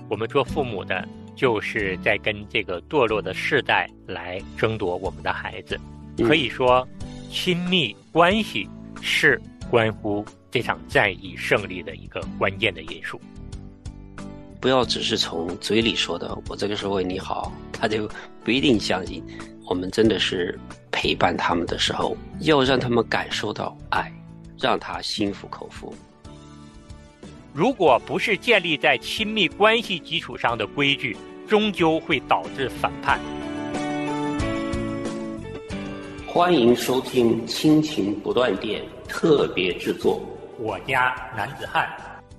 我们做父母的就是在跟这个堕落的世代来争夺我们的孩子。可以说，亲密关系是关乎这场战役胜利的一个关键的因素。 不要只是从嘴里说的我这个是为你好，他就不一定相信。我们真的是陪伴他们的时候，要让他们感受到爱，让他心服口服。 如果不是建立在亲密关系基础上的规矩，终究会导致反叛。 欢迎收听亲情不断电特别制作， 我家男子汉。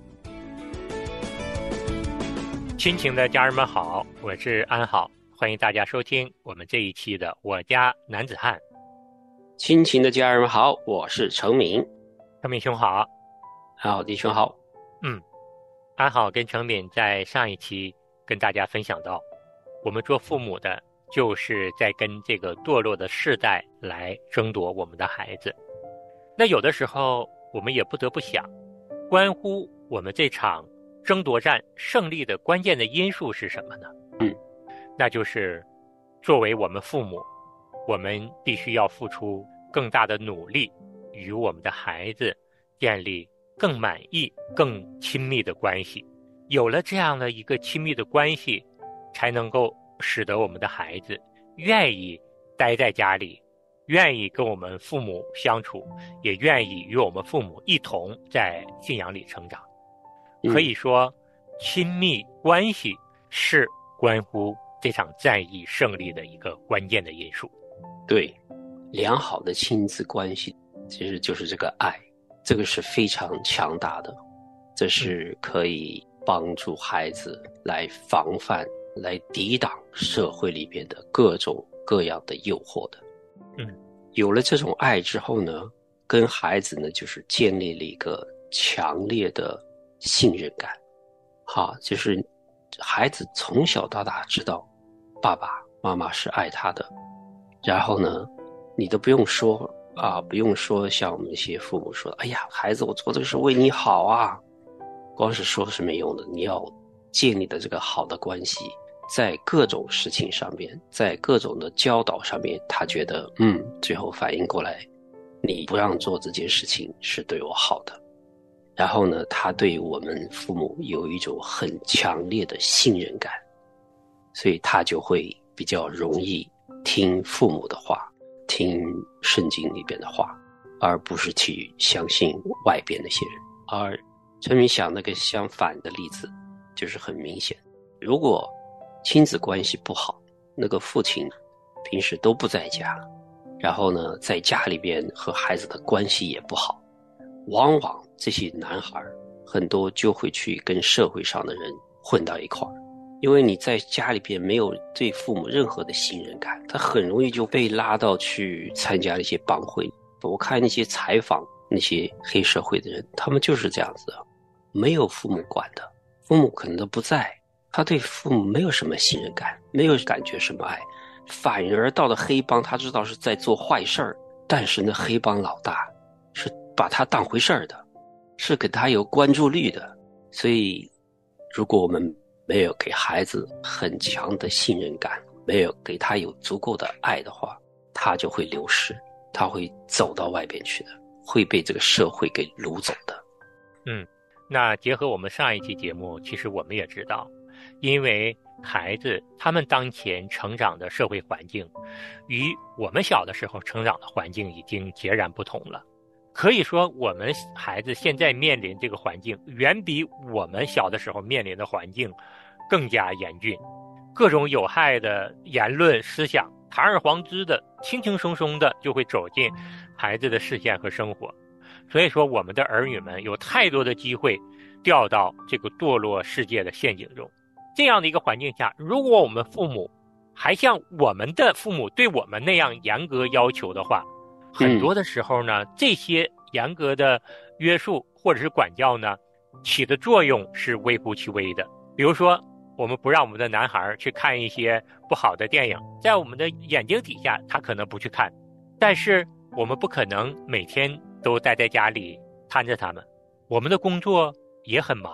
亲情的家人们好，我是安好，欢迎大家收听我们这一期的我家男子汉。 亲情的家人们好，我是程敏。 程敏兄好。 好，弟兄好。 安好跟程敏在上一期跟大家分享到，我们做父母的就是在跟这个堕落的世代来争夺我们的孩子。那有的时候我们也不得不想，关乎我们这场争夺战胜利的关键的因素是什么呢？那就是作为我们父母，我们必须要付出更大的努力，与我们的孩子建立更满意、更亲密的关系。有了这样的一个亲密的关系，才能够使得我们的孩子愿意待在家里，愿意跟我们父母相处，也愿意与我们父母一同在信仰里成长。可以说，亲密关系是关乎这场战役胜利的一个关键的因素。 对，良好的亲子关系其实就是这个爱，这个是非常强大的，这是可以帮助孩子来防范、来抵挡社会里边的各种各样的诱惑的。有了这种爱之后呢，跟孩子呢就是建立了一个强烈的信任感。就是孩子从小到大知道爸爸妈妈是爱他的，然后呢，你都不用说不用说像我们一些父母说的，哎呀，孩子，我做这个是为你好啊，光是说是没用的，你要建立的这个好的关系，在各种事情上面，在各种的教导上面，他觉得最后反应过来，你不让做这件事情是对我好的。然后呢，他对我们父母有一种很强烈的信任感，所以他就会比较容易听父母的话，听圣经里边的话，而不是去相信外边那些人。而陈明想那个相反的例子就是很明显，如果亲子关系不好，那个父亲平时都不在家，然后呢在家里边和孩子的关系也不好，往往这些男孩很多就会去跟社会上的人混到一块儿，因为你在家里边没有对父母任何的信任感，他很容易就被拉到去参加一些帮会。我看那些采访那些黑社会的人，他们就是这样子的，没有父母管的，父母可能都不在，他对父母没有什么信任感，没有感觉什么爱，反而到了黑帮，他知道是在做坏事儿，但是那黑帮老大是把他当回事儿的，是给他有关注率的。所以如果我们没有给孩子很强的信任感，没有给他有足够的爱的话，他就会流失，他会走到外边去的，会被这个社会给掳走的。 那结合我们上一期节目，其实我们也知道，因为孩子他们当前成长的社会环境与我们小的时候成长的环境已经截然不同了。可以说我们孩子现在面临这个环境远比我们小的时候面临的环境更加严峻，各种有害的言论思想堂而皇之的轻轻松松的就会走进孩子的视线和生活。所以说我们的儿女们有太多的机会掉到这个堕落世界的陷阱中。这样的一个环境下，如果我们父母还像我们的父母对我们那样严格要求的话，很多的时候呢，这些严格的约束或者是管教呢，起的作用是微乎其微的。比如说我们不让我们的男孩去看一些不好的电影，在我们的眼睛底下他可能不去看，但是我们不可能每天都待在家里看着他们，我们的工作也很忙，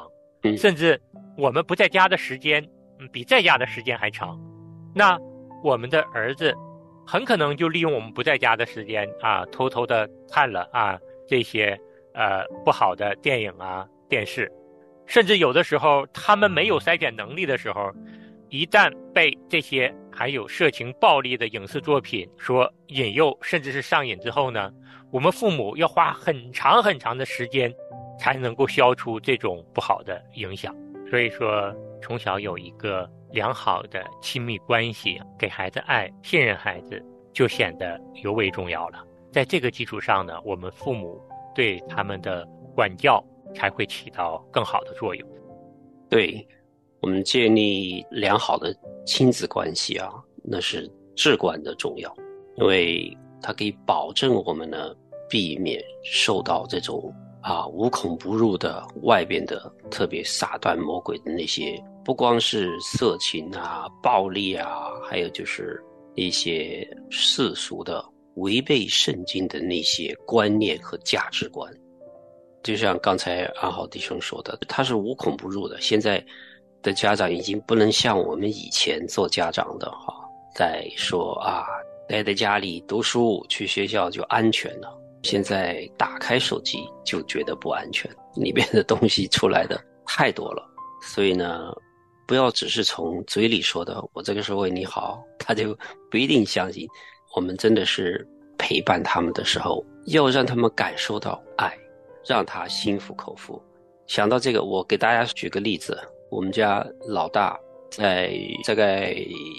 甚至我们不在家的时间比在家的时间还长，那我们的儿子很可能就利用我们不在家的时间偷偷的看了这些不好的电影电视，甚至有的时候他们没有筛选能力的时候，一旦被这些含有色情暴力的影视作品所引诱，甚至是上瘾之后呢，我们父母要花很长很长的时间才能够消除这种不好的影响。所以说从小有一个良好的亲密关系，给孩子爱，信任孩子，就显得尤为重要了。在这个基础上呢，我们父母对他们的管教才会起到更好的作用。 对，我们建立良好的亲子关系那是至关的重要，因为它可以保证我们呢避免受到这种无孔不入的外边的特别撒旦魔鬼的那些，不光是色情暴力还有就是一些世俗的违背圣经的那些观念和价值观。就像刚才安好弟兄说的，它是无孔不入的。现在的家长已经不能像我们以前做家长的在说待在家里读书，去学校就安全了。现在打开手机就觉得不安全，里面的东西出来的太多了。所以呢，不要只是从嘴里说的我这个是为你好，他就不一定相信。我们真的是陪伴他们的时候，要让他们感受到爱，让他心服口服。想到这个，我给大家举个例子，我们家老大在大概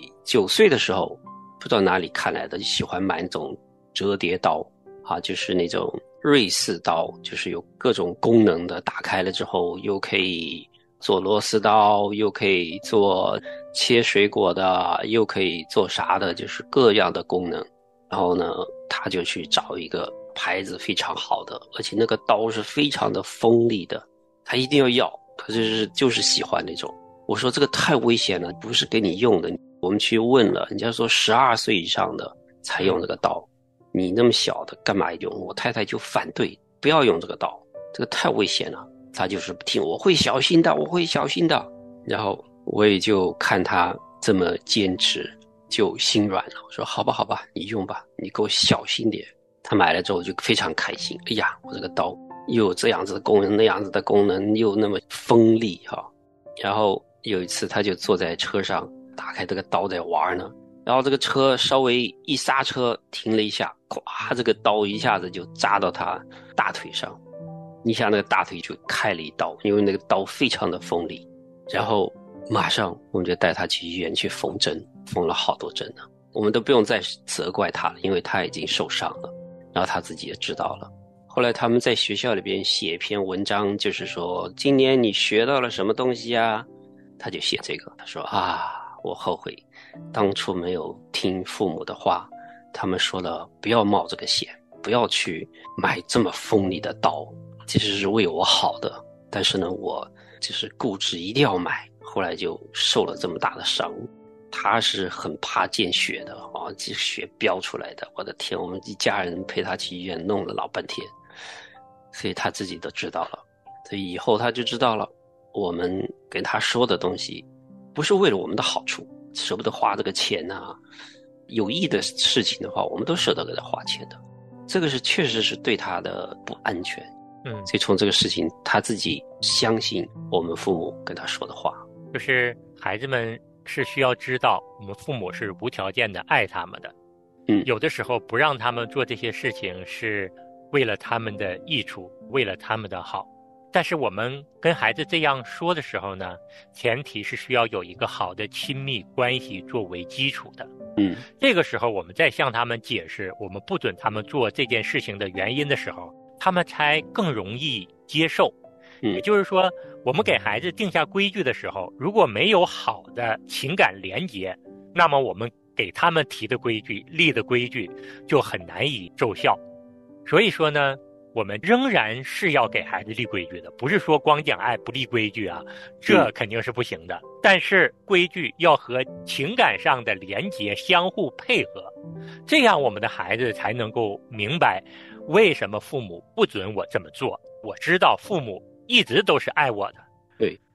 9岁的时候，不知道哪里看来的，就喜欢买那种折叠刀就是那种瑞士刀，就是有各种功能的，打开了之后又可以做螺丝刀，又可以做切水果的，又可以做啥的，就是各样的功能。然后呢，他就去找一个牌子非常好的，而且那个刀是非常的锋利的，他一定要，他就是喜欢那种。我说这个太危险了，不是给你用的。我们去问了，人家说12岁以上的才用这个刀，你那么小的干嘛用？我太太就反对，不要用这个刀，这个太危险了。他就是不听，我会小心的，我会小心的。然后我也就看他这么坚持，就心软了。我说好吧好吧，你用吧，你给我小心点。他买了之后就非常开心，哎呀，我这个刀又有这样子的功能，那样子的功能，又那么锋利然后有一次他就坐在车上，打开这个刀在玩呢，然后这个车稍微一刹车停了一下，咵，这个刀一下子就扎到他大腿上，你想那个大腿就开了一刀，因为那个刀非常的锋利。然后马上我们就带他去医院去缝针，缝了好多针呢。我们都不用再责怪他了，因为他已经受伤了，然后他自己也知道了。后来他们在学校里边写一篇文章，就是说今年你学到了什么东西他就写这个，他说我后悔当初没有听父母的话，他们说了不要冒这个险，不要去买这么锋利的刀，其实是为我好的，但是呢我就是固执一定要买，后来就受了这么大的伤。他是很怕见血的这血飙出来的，我的天，我们一家人陪他去医院弄了老半天，所以他自己都知道了。所以以后他就知道了，我们跟他说的东西不是为了我们的好处，舍不得花这个钱有益的事情的话，我们都舍得给他花钱的。这个是确实是对他的不安全。所以从这个事情他自己相信我们父母跟他说的话， 就是孩子们是需要知道我们父母是无条件的爱他们的。有的时候不让他们做这些事情是为了他们的益处，为了他们的好。但是我们跟孩子这样说的时候呢，前提是需要有一个好的亲密关系作为基础的。这个时候我们再向他们解释我们不准他们做这件事情的原因的时候，他们才更容易接受。也就是说，我们给孩子定下规矩的时候，如果没有好的情感连结，那么我们给他们提的规矩、立的规矩就很难以奏效。所以说呢，我们仍然是要给孩子立规矩的，不是说光讲爱不立规矩这肯定是不行的。但是规矩要和情感上的连结相互配合，这样我们的孩子才能够明白为什么父母不准我这么做。我知道父母一直都是爱我的， 对，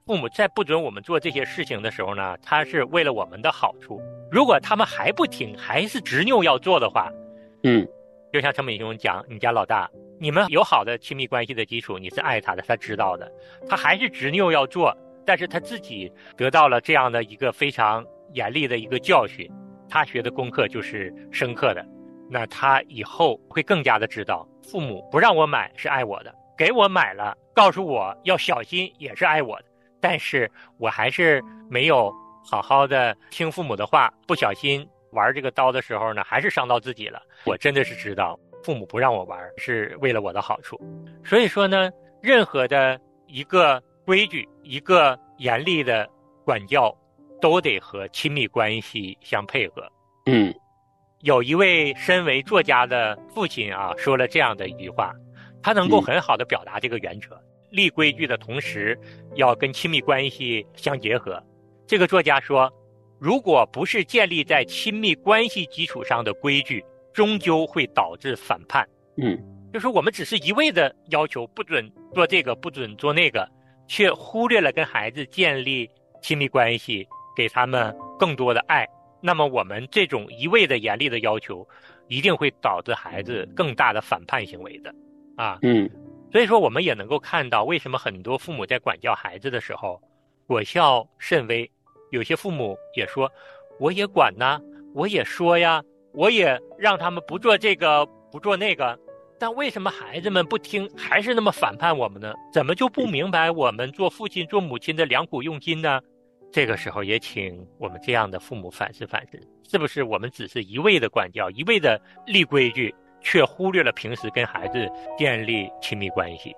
父母在不准我们做这些事情的时候呢，他是为了我们的好处。如果他们还不听，还是执拗要做的话，就像陈敏兄讲，你家老大，你们有好的亲密关系的基础，你是爱他的，他知道的，他还是执拗要做，但是他自己得到了这样的一个非常严厉的一个教训，他学的功课就是深刻的，那他以后会更加的知道，父母不让我买是爱我的，给我买了，告诉我要小心也是爱我的，但是我还是没有好好的听父母的话，不小心玩这个刀的时候呢，还是伤到自己了。我真的是知道父母不让我玩是为了我的好处。所以说呢，任何的一个规矩，一个严厉的管教，都得和亲密关系相配合。有一位身为作家的父亲啊，说了这样的一句话，他能够很好的表达这个原则，立规矩的同时要跟亲密关系相结合。这个作家说，如果不是建立在亲密关系基础上的规矩，终究会导致反叛。就是我们只是一味的要求不准做这个，不准做那个，却忽略了跟孩子建立亲密关系，给他们更多的爱。那么我们这种一味的严厉的要求，一定会导致孩子更大的反叛行为的啊。所以说我们也能够看到，为什么很多父母在管教孩子的时候果效甚微。有些父母也说，我也管呐，我也说呀，我也让他们不做这个不做那个，但为什么孩子们不听，还是那么反叛我们呢？怎么就不明白我们做父亲做母亲的良苦用心呢？这个时候也请我们这样的父母反思反思，是不是我们只是一味的管教，一味的立规矩，却忽略了平时跟孩子建立亲密关系。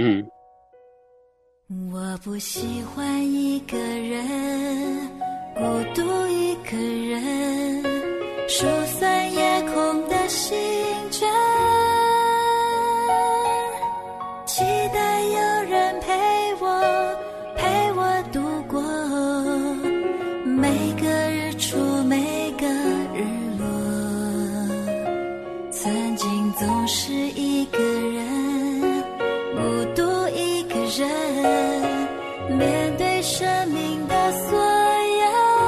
我不喜欢一个人，孤独一个人，疏散夜空的星辰，期待有人陪我度过每个日出每个日落。曾经总是一个人，孤独一个人，面对生命的所有，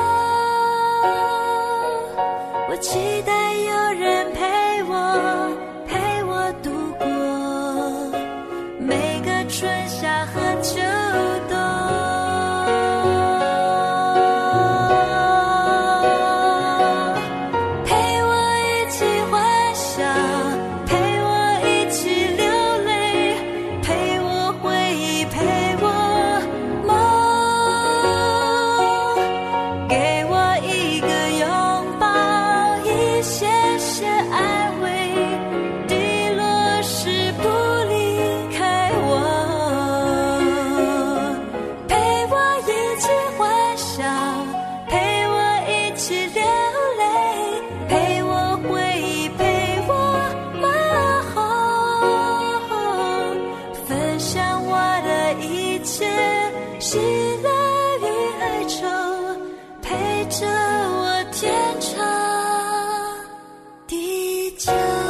我期待有人陪我度过每个春夏和秋冬，陪我一起欢笑，陪我一起流泪，陪我回忆，陪我梦，给我一个拥抱，一些些安慰，低落时不离开我，陪我一起欢笑，陪我一起流泪，陪我回忆，陪我问候，分享我的一切喜乐与哀愁，陪着我天长地久。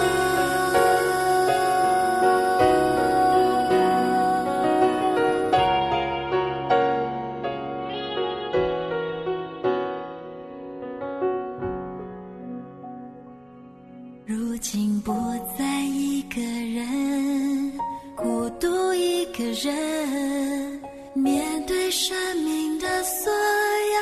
如今不再一个人，孤独一个人，面对生命的所有，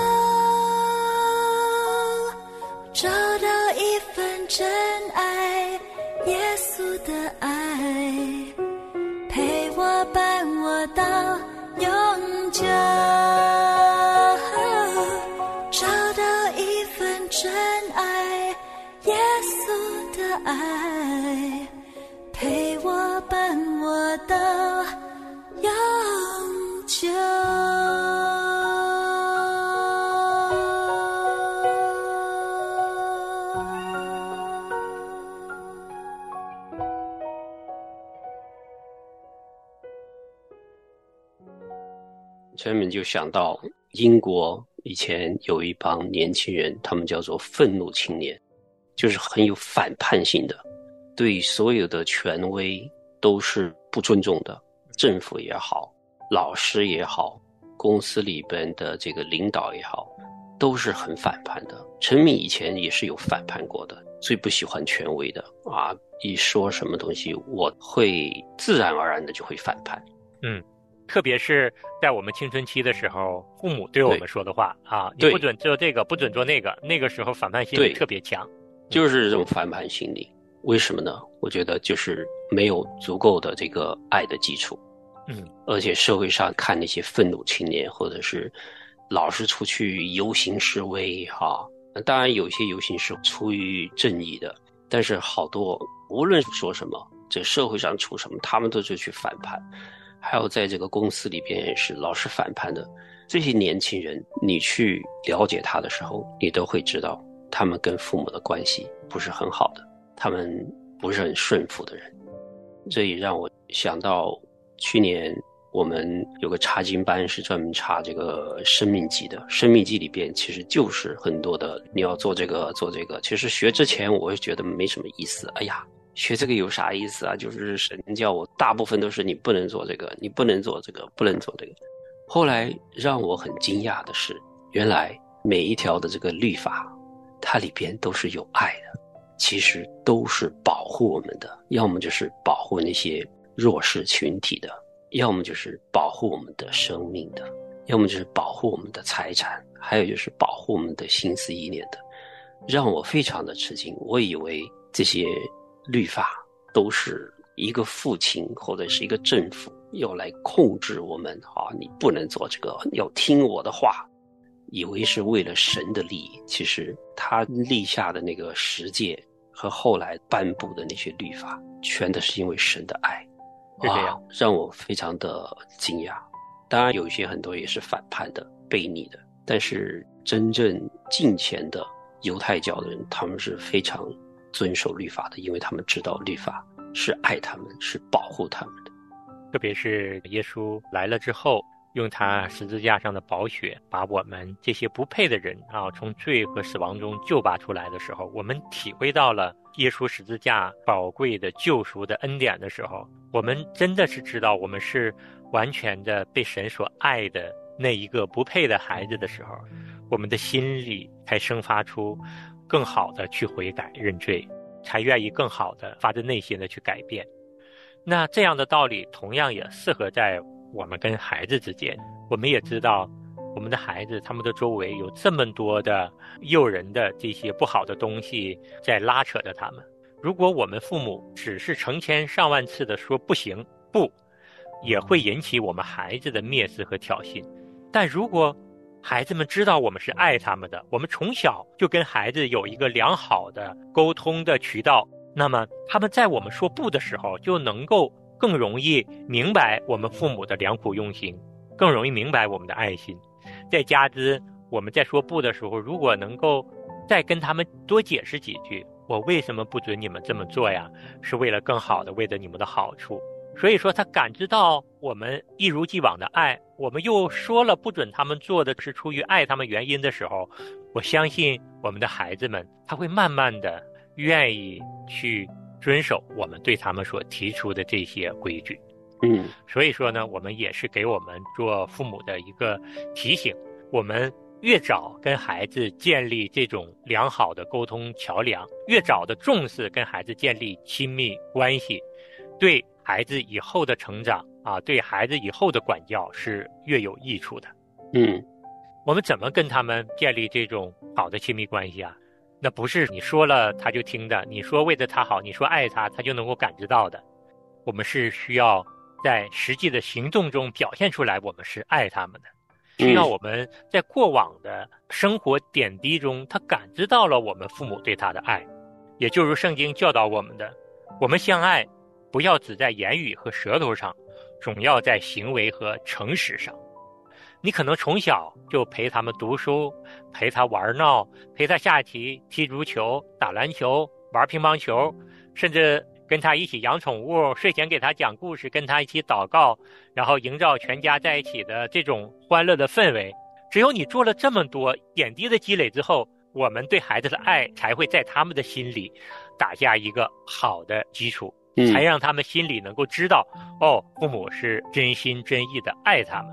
找到一份真爱，耶稣的爱，陪我伴我到永久，找到一份真爱，耶稣的爱，陪我伴我到永久。 前面就想到英国以前有一帮年轻人，他们叫做愤怒青年，就是很有反叛性的，对所有的权威都是不尊重的，政府也好，老师也好， 公司里边的这个领导也好，都是很反叛的。陈敏以前也是有反叛过的，最不喜欢权威的啊，一说什么东西，我会自然而然的就会反叛。 特别是在我们青春期的时候，父母对我们说的话啊，你不准做这个，不准做那个，那个时候反叛心理特别强。 就是这种反叛心理。为什么呢？我觉得就是没有足够的这个爱的基础。而且社会上看那些愤怒青年，或者是老是出去游行示威当然有些游行是出于正义的，但是好多无论说什么，这社会上出什么，他们都是去反叛。还有在这个公司里边也是老是反叛的。这些年轻人，你去了解他的时候，你都会知道他们跟父母的关系不是很好的，他们不是很顺服的人。这也让我想到去年我们有个查经班是专门查这个生命记的，生命记里边其实就是很多的你要做这个做这个。其实学之前我也觉得没什么意思，哎呀学这个有啥意思啊，就是神教我大部分都是你不能做这个，你不能做这个，不能做这个。后来让我很惊讶的是，原来每一条的这个律法它里边都是有爱的，其实都是保护我们的，要么就是保护那些弱势群体的，要么就是保护我们的生命的，要么就是保护我们的财产，还有就是保护我们的心思意念的。让我非常的吃惊，我以为这些律法都是一个父亲或者是一个政府要来控制我们你不能做这个，要听我的话，以为是为了神的利益。其实他立下的那个十诫和后来颁布的那些律法，全都是因为神的爱。 是这样， 让我非常的惊讶。当然有一些很多也是反叛的、悖逆的，但是真正敬虔的犹太教的人，他们是非常遵守律法的，因为他们知道律法是爱他们，是保护他们的。 特别是耶稣来了之后，用他十字架上的宝血把我们这些不配的人从罪和死亡中救拔出来的时候，我们体会到了耶稣十字架宝贵的救赎的恩典的时候，我们真的是知道我们是完全的被神所爱的那一个不配的孩子的时候，我们的心里才生发出更好的去悔改认罪，才愿意更好的发自内心的去改变。那这样的道理同样也适合在我们跟孩子之间。我们也知道我们的孩子他们的周围有这么多的诱人的这些不好的东西在拉扯着他们，如果我们父母只是成千上万次的说不行不，也会引起我们孩子的蔑视和挑衅。但如果孩子们知道我们是爱他们的，我们从小就跟孩子有一个良好的沟通的渠道，那么他们在我们说不的时候就能够更容易明白我们父母的良苦用心，更容易明白我们的爱心。再加之我们在说不的时候，如果能够再跟他们多解释几句，我为什么不准你们这么做呀，是为了更好的，为了你们的好处。所以说他感知到我们一如既往的爱，我们又说了不准他们做的是出于爱他们原因的时候，我相信我们的孩子们他会慢慢的愿意去遵守我们对他们所提出的这些规矩。所以说呢，我们也是给我们做父母的一个提醒，我们越早跟孩子建立这种良好的沟通桥梁，越早的重视跟孩子建立亲密关系，对孩子以后的成长对孩子以后的管教是越有益处的。我们怎么跟他们建立这种好的亲密关系啊？那不是你说了他就听的，你说为了他好，你说爱他，他就能够感知到的。我们是需要在实际的行动中表现出来我们是爱他们的，需要我们在过往的生活点滴中他感知到了我们父母对他的爱。也就是圣经教导我们的，我们相爱不要只在言语和舌头上，总要在行为和诚实上。你可能从小就陪他们读书，陪他玩闹，陪他下棋、踢足球、打篮球、玩乒乓球，甚至跟他一起养宠物，睡前给他讲故事，跟他一起祷告，然后营造全家在一起的这种欢乐的氛围。只有你做了这么多点滴的积累之后，我们对孩子的爱才会在他们的心里打下一个好的基础，才让他们心里能够知道父母是真心真意的爱他们。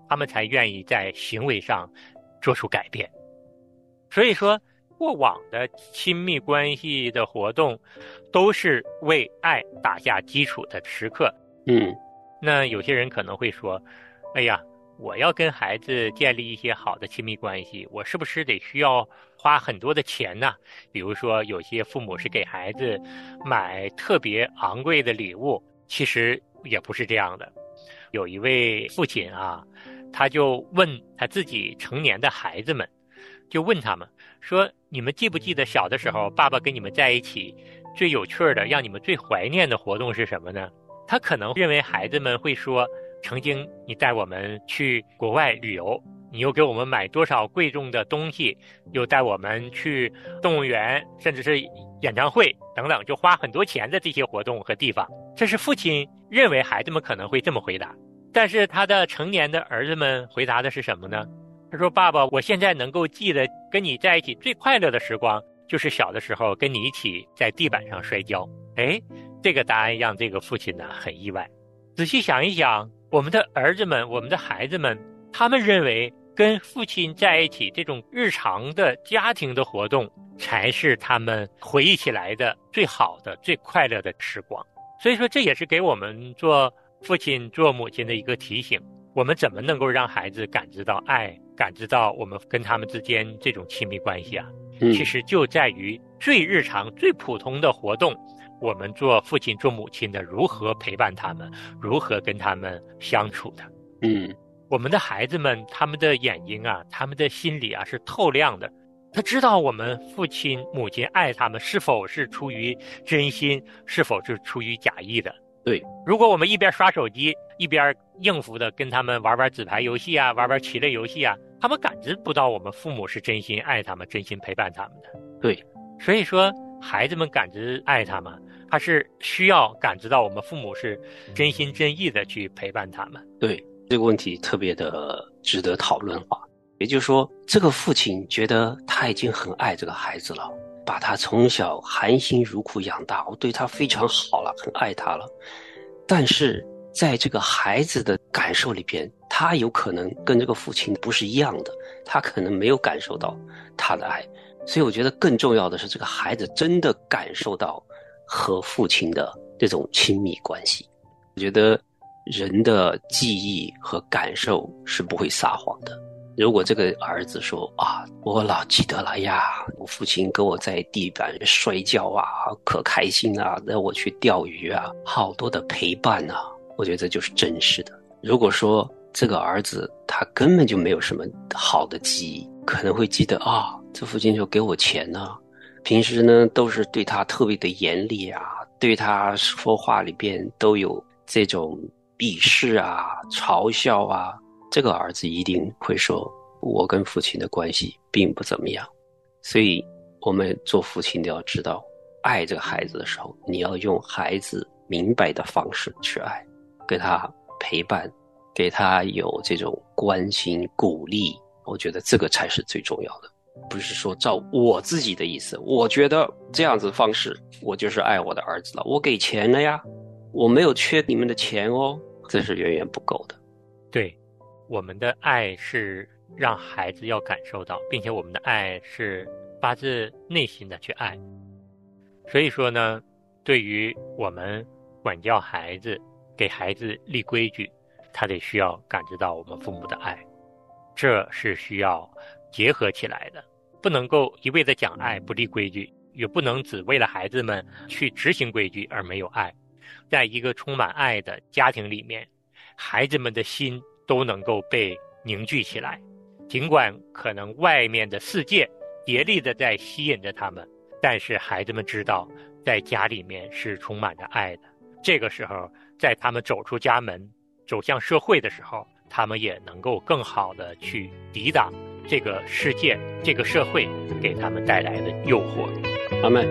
他们才愿意在行为上做出改变。所以说，过往的亲密关系的活动都是为爱打下基础的时刻。那有些人可能会说，哎呀，我要跟孩子建立一些好的亲密关系，我是不是得需要花很多的钱呢？比如说有些父母是给孩子买特别昂贵的礼物，其实也不是这样的。有一位父亲啊，他就问他自己成年的孩子们，就问他们说，你们记不记得小的时候爸爸跟你们在一起最有趣的，让你们最怀念的活动是什么呢？他可能认为孩子们会说，曾经你带我们去国外旅游，你又给我们买多少贵重的东西，又带我们去动物园，甚至是演唱会等等，就花很多钱的这些活动和地方。这是父亲认为孩子们可能会这么回答。但是他的成年的儿子们回答的是什么呢？他说，爸爸，我现在能够记得跟你在一起最快乐的时光，就是小的时候跟你一起在地板上摔跤。这个答案让这个父亲呢很意外。仔细想一想，我们的儿子们，我们的孩子们，他们认为跟父亲在一起这种日常的家庭的活动才是他们回忆起来的最好的最快乐的时光。所以说，这也是给我们做父亲做母亲的一个提醒，我们怎么能够让孩子感知到爱，感知到我们跟他们之间这种亲密关系啊？其实就在于最日常最普通的活动，我们做父亲做母亲的如何陪伴他们，如何跟他们相处的。我们的孩子们，他们的眼睛啊，他们的心里啊是透亮的，他知道我们父亲母亲爱他们是否是出于真心，是否是出于假意的。 对， 如果我们一边刷手机一边应付的跟他们玩玩纸牌游戏啊，玩玩棋类游戏啊，他们感知不到我们父母是真心爱他们，真心陪伴他们的。 对， 所以说孩子们感知爱他们，他是需要感知到我们父母是真心真意的去陪伴他们。 对，这个问题特别的值得讨论化。也就是说，这个父亲觉得他已经很爱这个孩子了，把他从小含辛茹苦养大，我对他非常好了，很爱他了。但是在这个孩子的感受里边，他有可能跟这个父亲不是一样的，他可能没有感受到他的爱。所以我觉得更重要的是，这个孩子真的感受到和父亲的这种亲密关系。我觉得人的记忆和感受是不会撒谎的。如果这个儿子说啊，我老记得了呀，我父亲跟我在地板摔跤啊，可开心啊，让我去钓鱼啊，好多的陪伴啊，我觉得这就是真实的。如果说这个儿子他根本就没有什么好的记忆，可能会记得啊，这父亲就给我钱啊，平时呢都是对他特别的严厉啊，对他说话里边都有这种鄙视啊、嘲笑啊，这个儿子一定会说，我跟父亲的关系并不怎么样。所以我们做父亲的要知道，爱这个孩子的时候，你要用孩子明白的方式去爱，给他陪伴，给他有这种关心鼓励，我觉得这个才是最重要的。不是说照我自己的意思，我觉得这样子方式我就是爱我的儿子了，我给钱了呀，我没有缺你们的钱哦，这是远远不够的。 对，我们的爱是让孩子要感受到，并且我们的爱是发自内心的去爱。所以说呢，对于我们管教孩子，给孩子立规矩，他得需要感知到我们父母的爱，这是需要结合起来的。不能够一味的讲爱不立规矩，也不能只为了孩子们去执行规矩而没有爱。在一个充满爱的家庭里面，孩子们的心都能够被凝聚起来，尽管可能外面的世界竭力的在吸引着他们，但是孩子们知道在家里面是充满着爱的。这个时候在他们走出家门走向社会的时候，他们也能够更好的去抵挡这个世界这个社会给他们带来的诱惑。 阿们。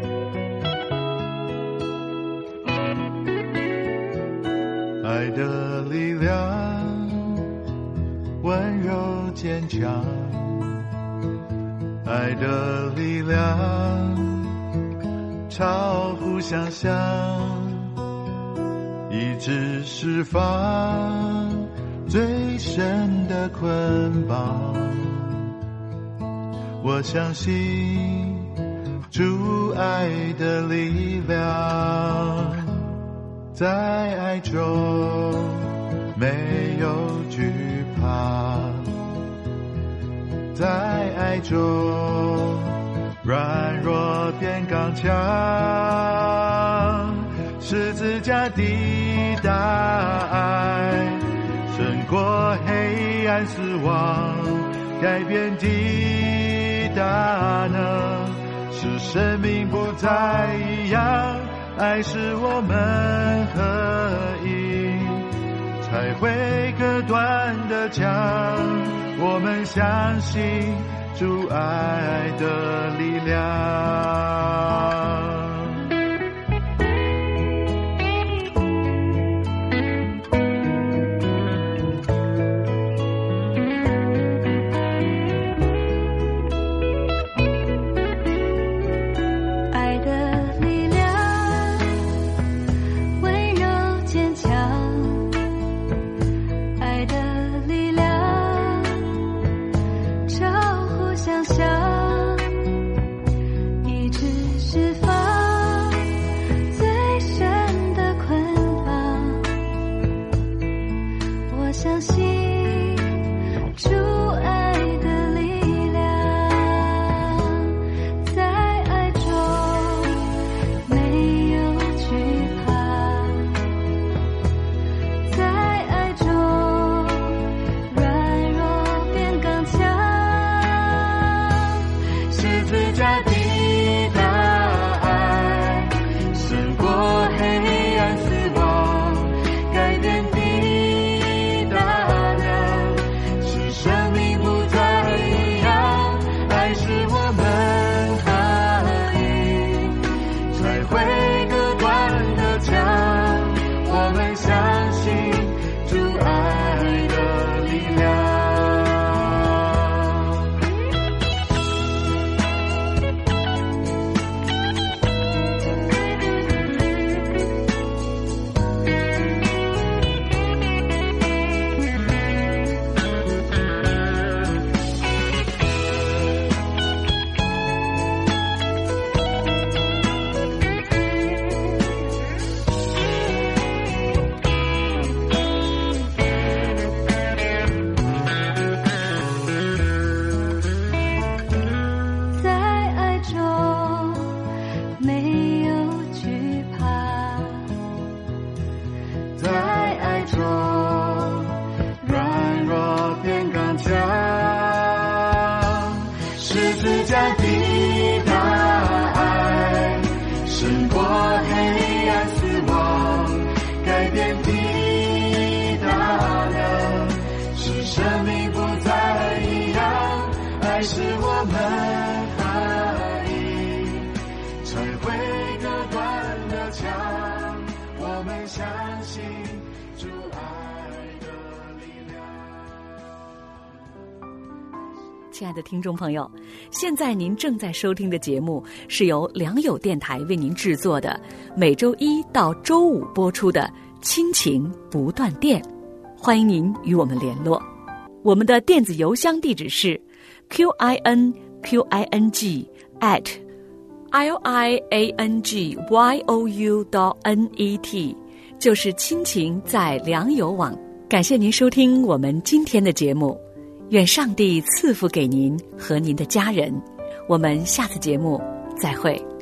爱的力量温柔坚强，爱的力量超乎想象，医治释放最深的捆绑。我相信主爱的力量，在爱中没有惧怕，在爱中软弱变刚强，十字架的大爱胜过黑暗死亡，改变的大能使生命不再一样，爱使我们合一，才会割断的墙。我们相信主爱的力量。 亲爱的听众朋友，现在您正在收听的节目是由良友电台为您制作的，每周一到周五播出的亲情不断电。欢迎您与我们联络，我们的电子邮箱地址是 QINQING@liangyou.net， 就是亲情在良友网。感谢您收听我们今天的节目，愿上帝赐福给您和您的家人，我们下次节目再会。